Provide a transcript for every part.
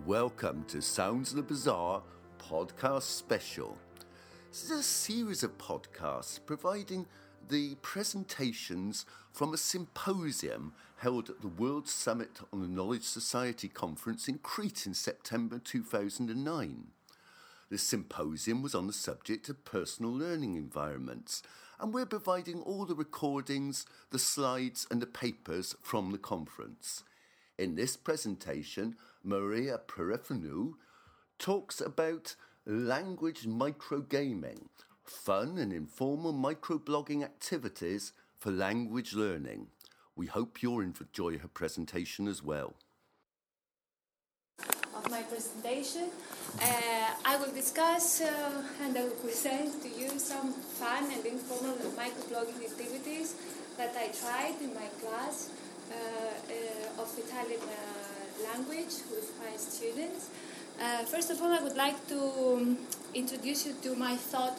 Welcome to Sounds of the Bizarre podcast special. This is a series of podcasts providing the presentations from a symposium held at the World Summit on the Knowledge Society conference in Crete in September 2009. The symposium was on the subject of personal learning environments, and we're providing all the recordings, the slides and the papers from the conference. In this presentation, Maria Perefanu talks about language microgaming, fun and informal microblogging activities for language learning. We hope you'll enjoy her presentation as well. Of my presentation, I will discuss and I will present to you some fun and informal microblogging activities that I tried in my class of Italian language with my students. First of all, I would like to introduce you to my thought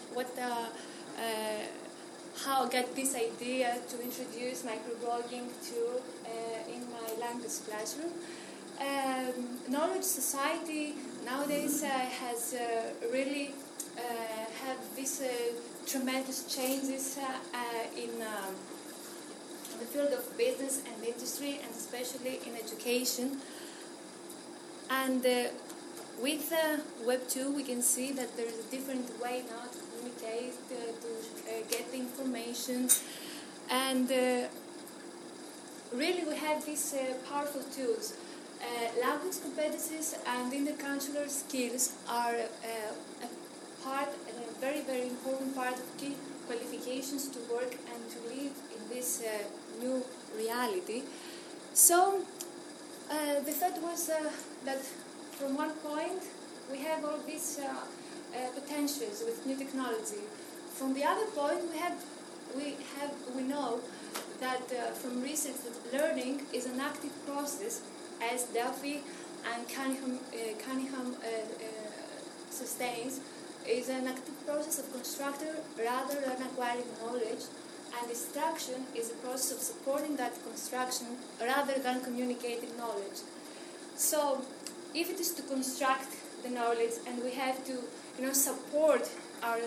how I got this idea to introduce microblogging in my language classroom. Knowledge Society nowadays has really have these tremendous changes in the field of business and industry, and especially in education. And with Web 2, we can see that there is a different way now to communicate, to get the information, and really we have these powerful tools. Language competencies and intercultural skills are a part and a very, very important part of key qualifications to work and to live in this new reality. So the thought was that from one point we have all these potentials with new technology. From the other point we know that from research that learning is an active process, as Delphi and Cunningham sustains, is an active process of constructing rather than acquiring knowledge, and instruction is a process of supporting that construction rather than communicating knowledge. So, if it is to construct the knowledge, and we have to, support our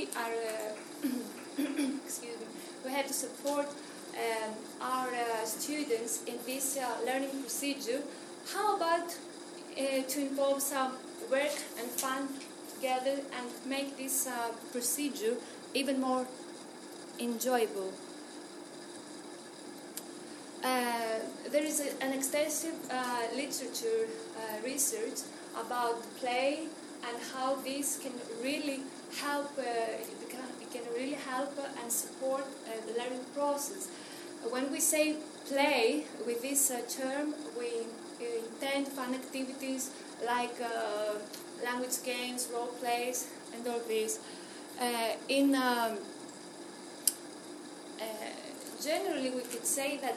excuse me, we have to support our students in this learning procedure, how about to involve some work and fun together and make this procedure even more enjoyable? There is an extensive literature research about play and how this can really help. It can really help and support the learning process. When we say play with this term, we intend fun activities like language games, role plays, and all this. Generally, we could say that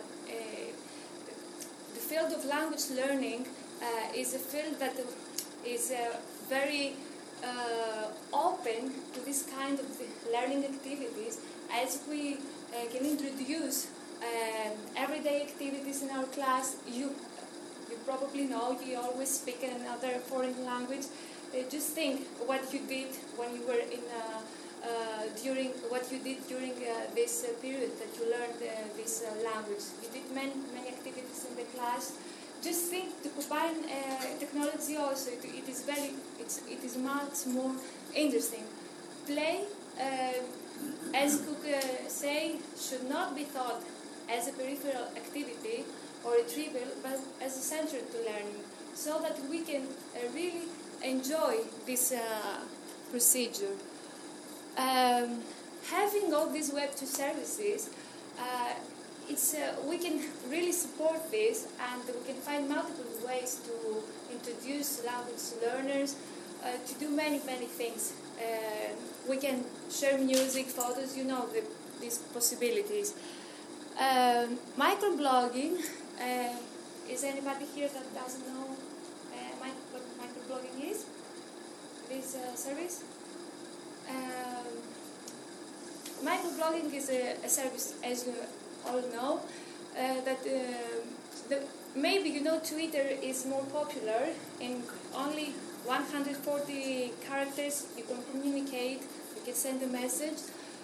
the field of language learning is a field that is very open to this kind of learning activities, as we can introduce everyday activities in our class. You probably know you always speak another foreign language. Just think what you did when you were during this period that you learned this language. You did many activities in the class. Just think to combine technology also. It is much more interesting. Play, as Cook say, should not be thought as a peripheral activity or a trivial, but as a central to learning, so that we can really enjoy this procedure. Having all these Web 2 services, we can really support this, and we can find multiple ways to introduce language learners to do many things. We can share music, photos, these possibilities. Microblogging, is anybody here that doesn't know what microblogging is? This service? Microblogging is a service, as you all know, that maybe you know Twitter is more popular. In only 140 characters you can communicate, you can send a message.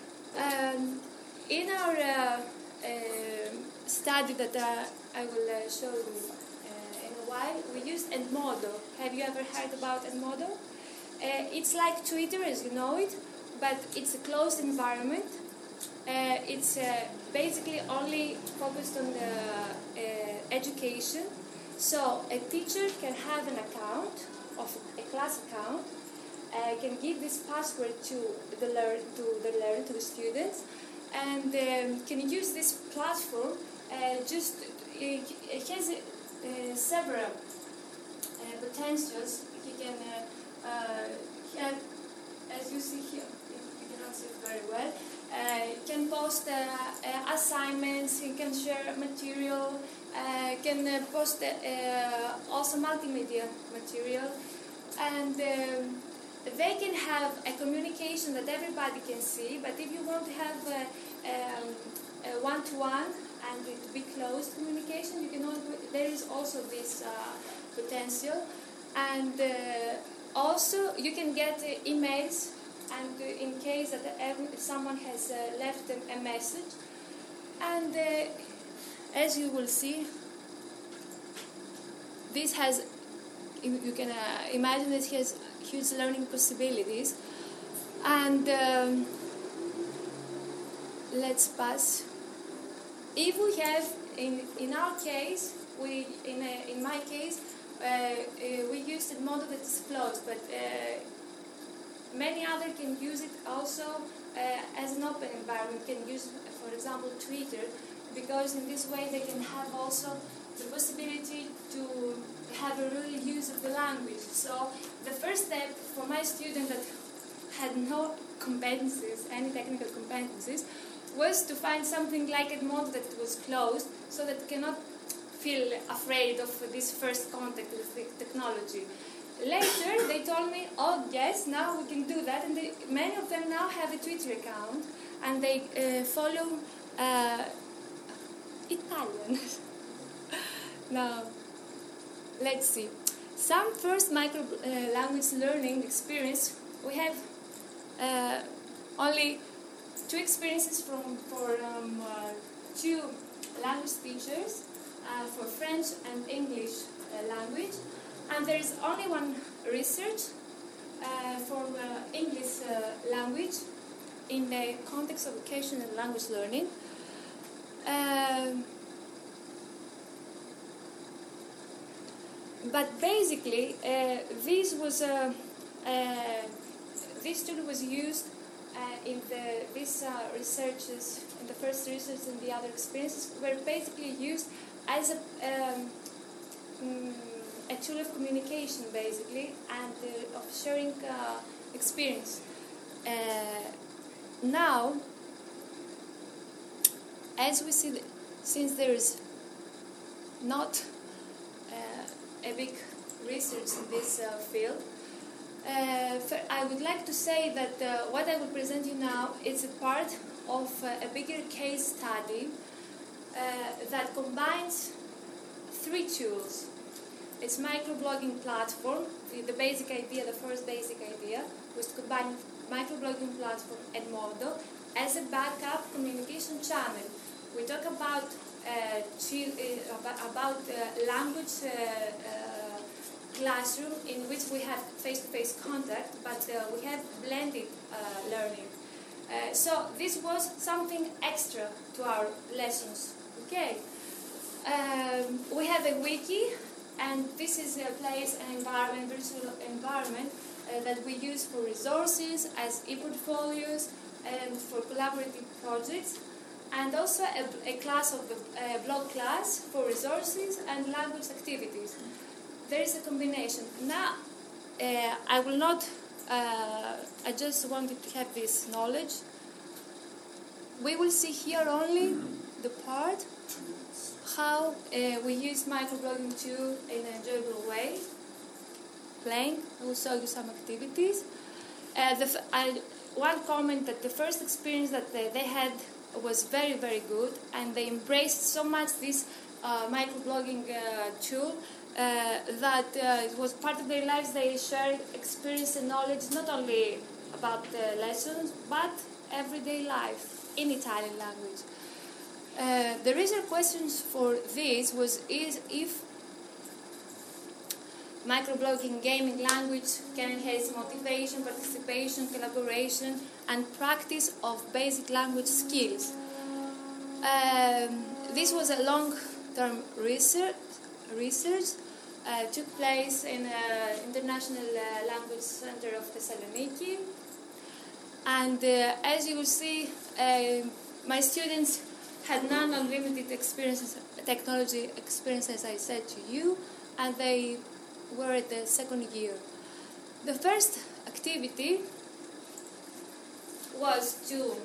In our study that I will show you in a while, we used Edmodo. Have you ever heard about Edmodo? It's like Twitter as you know it, but it's a closed environment. It's basically only focused on the education. So a teacher can have an account, of a class account, can give this password to the students, and can use this platform. It has several potentials. He can have, as you see here, you cannot see it very well. Can post assignments, he can share material, can post also multimedia material, and they can have a communication that everybody can see. But if you want to have a one-to-one and it be closed communication, you can there is also this potential, and also you can get emails. And in case that someone has left a message, and as you will see, this has, you can imagine it has huge learning possibilities. And let's pass. If we have, in our case, in my case, we used a model that is closed, but many others can use it also as an open environment, can use, for example, Twitter, because in this way they can have also the possibility to have a real use of the language. So the first step for my student that had no competencies, any technical competencies, was to find something like Edmodo that was closed, so that they cannot feel afraid of this first contact with the technology. Later, they told me, oh yes, now we can do that, and many of them now have a Twitter account, and they follow Italian. Now, let's see. Some first micro language learning experience. We have only 2 experiences for two language teachers for French and English language. And there is only one research for English language in the context of education and language learning. But basically, this tool was used in these researches, in the first research and the other experiences, were basically used as a tool of communication, basically, and of sharing experience. Now, as we see, since there is not a big research in this field, I would like to say that what I will present you now is a part of a bigger case study that combines 3 tools. It's microblogging platform. The basic idea, the first basic idea, was to combine microblogging platform Edmodo as a backup communication channel. We talk about language classroom in which we have face-to-face contact, but we have blended learning. So this was something extra to our lessons. Okay. We have a wiki, and this is a place and environment, virtual environment that we use for resources, as e-portfolios, and for collaborative projects, and also a class of the blog class for resources and language activities. There is a combination. Now, I will not, I just wanted to have this knowledge. We will see here only the part how we use microblogging tool in an enjoyable way. Playing, I will show you some activities. One comment that the first experience that they had was very, very good, and they embraced so much this microblogging tool that it was part of their lives. They shared experience and knowledge not only about the lessons but everyday life in Italian language. The reason questions for this was if microblogging gaming language can enhance motivation, participation, collaboration, and practice of basic language skills. This was a long-term research took place in the International Language Center of Thessaloniki. And as you will see, my students had non-unlimited technology experience, as I said to you, and they were at the second year. The first activity was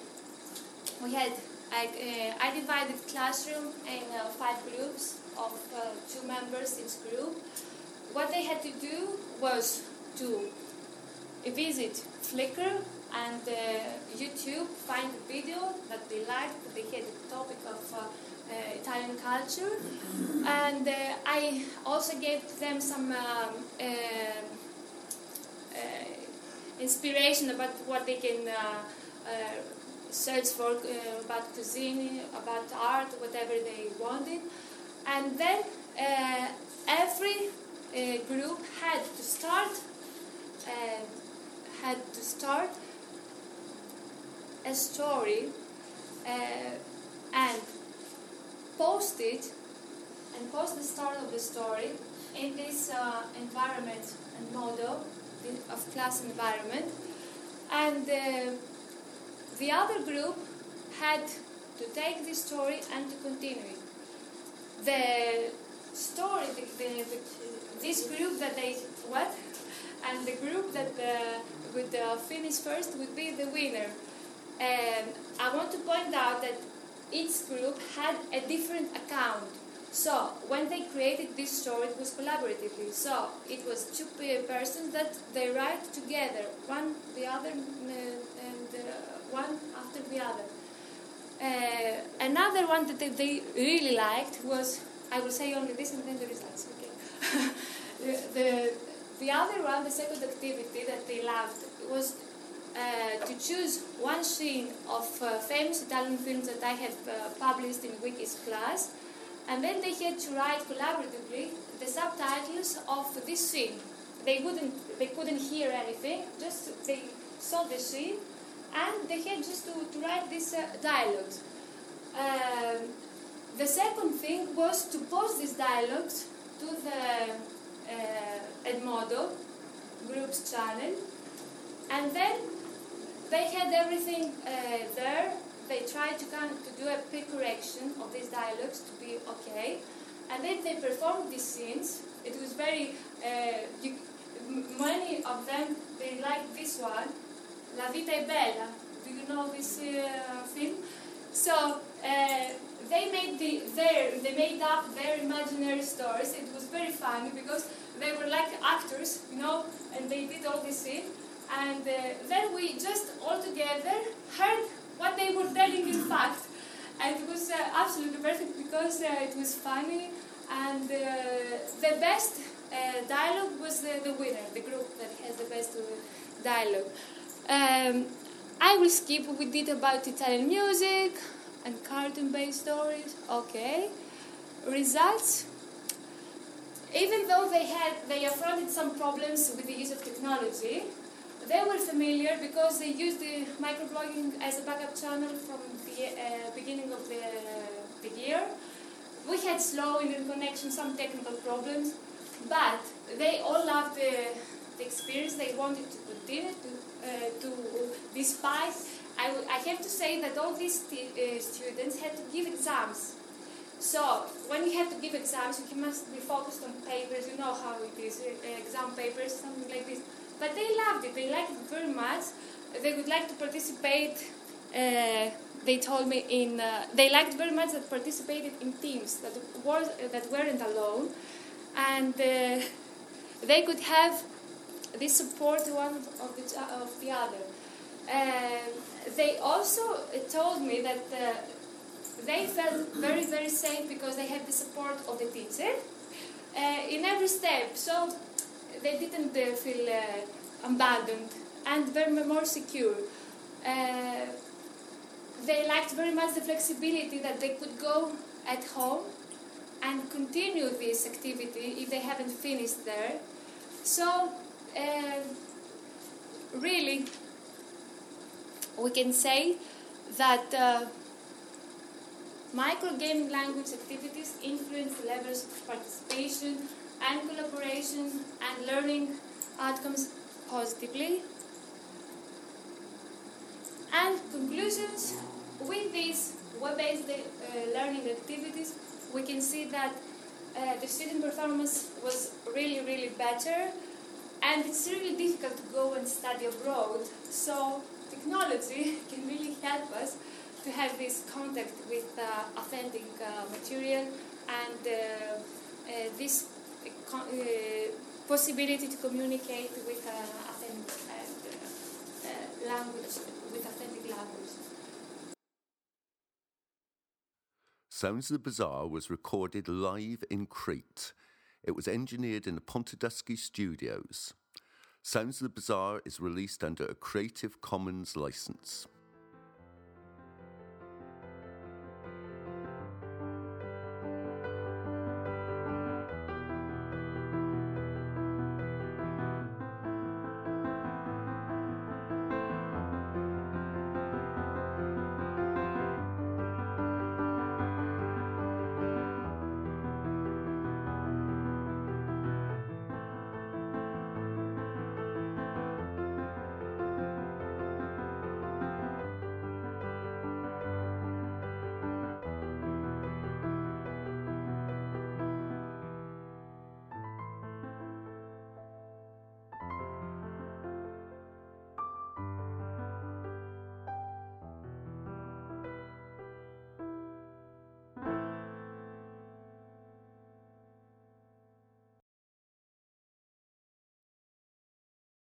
I divided classroom in 5 groups of 2 members each group. What they had to do was to visit Flickr and YouTube, find a video that they liked, that they had a topic of Italian culture, and I also gave them some inspiration about what they can search for about cuisine, about art, whatever they wanted. And then every group had to start a story and post the start of the story in this environment and model of class environment. And the other group had to take this story and to continue it. The story, this group that and the group that would finish first would be the winner. And I want to point out that each group had a different account. So when they created this story, it was collaboratively. So it was 2 persons that they write together, one the other and one after the other. Another one that they really liked was, I will say only this and then the results. Okay. The other one, the second activity that they loved was to choose one scene of famous Italian films that I have published in Wiki's class, and then they had to write collaboratively the subtitles of this scene. They couldn't hear anything, just they saw the scene, and they had just to write these dialogues. The second thing was to post these dialogues to the Edmodo group's channel, and then they had everything there. They tried to do a pre-correction of these dialogues to be okay, and then they performed these scenes. It was very many of them, they liked this one, La Vita è Bella. Do you know this film? So they made up their imaginary stories. It was very funny because they were like actors, and they did all this scene. And then we just all together heard what they were telling in fact. And it was absolutely perfect because it was funny. And the best dialogue was the winner, the group that has the best dialogue. I will skip what we did about Italian music and cartoon-based stories. Okay. Results. Even though they affronted some problems with the use of technology, they were familiar because they used the microblogging as a backup channel from the beginning of the year. We had slow internet connection, some technical problems, but they all loved the experience. They wanted to continue despite. I have to say that all these students had to give exams. So when you have to give exams, you must be focused on papers. You know how it is, exam papers, something like this. But they loved it. They liked it very much. They would like to participate. They told me they liked very much that participated in teams that weren't alone, and they could have this support one of the other. They also told me that they felt very, very safe because they had the support of the teacher in every step. So they didn't feel abandoned and very more secure. They liked very much the flexibility that they could go at home and continue this activity if they haven't finished there. So, really, we can say that microgaming language activities influence the levels of participation and collaboration and learning outcomes positively. And conclusions, with these web-based learning activities, we can see that the student performance was really, really better, and it's really difficult to go and study abroad, so technology can really help us to have this contact with authentic material and this possibility to communicate with authentic language, with authentic language. Sounds of the Bazaar was recorded live in Crete. It was engineered in the Pontedusky Studios. Sounds of the Bazaar is released under a Creative Commons license.